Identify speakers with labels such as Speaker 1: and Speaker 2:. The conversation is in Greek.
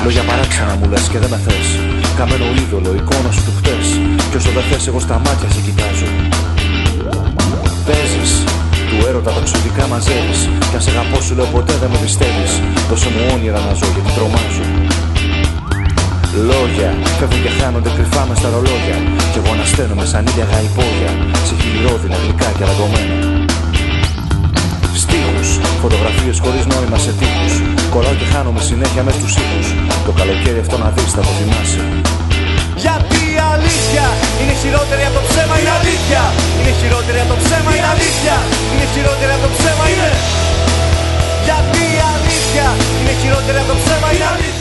Speaker 1: Λόγια παράξενα μου λες και δεν με θες. Καμένο είδωλο, εικόνα σου του χτες. Κι όσο δεν θες εγώ στα μάτια σε κοιτάζω. Παίζεις, του έρωτα τοξιδικά μαζεύεις. Κι αν σε αγαπώ σου λέω ποτέ δεν με πιστεύεις. Δώσε μου όνειρα να ζω γιατί τρομάζω. Λόγια φεύγουν και χάνονται κρυφά μες στα ρολόγια. Κι εγώ ανασταίνομαι σαν ήλια γαϊπόγια. Σε χιλιρόδινα γλυκά και αραγκωμένα. Στίχους, φωτογραφίες χωρίς νόημα σε τείχους. Κολλάω και χάνομαι συνέχεια μες στους ήχους. Το καλοκαίρι αυτό να δεις θα το θυμάσαι.
Speaker 2: Γιατί η αλήθεια είναι χειρότερη από το ψέμα, είναι αλήθεια. Είναι χειρότερη από το ψέμα, είναι αλήθεια. Είναι χειρότερη από το ψέμα, είναι. Γιατί η αλήθεια είναι χειρότερη από το ψέμα, είναι αλήθεια.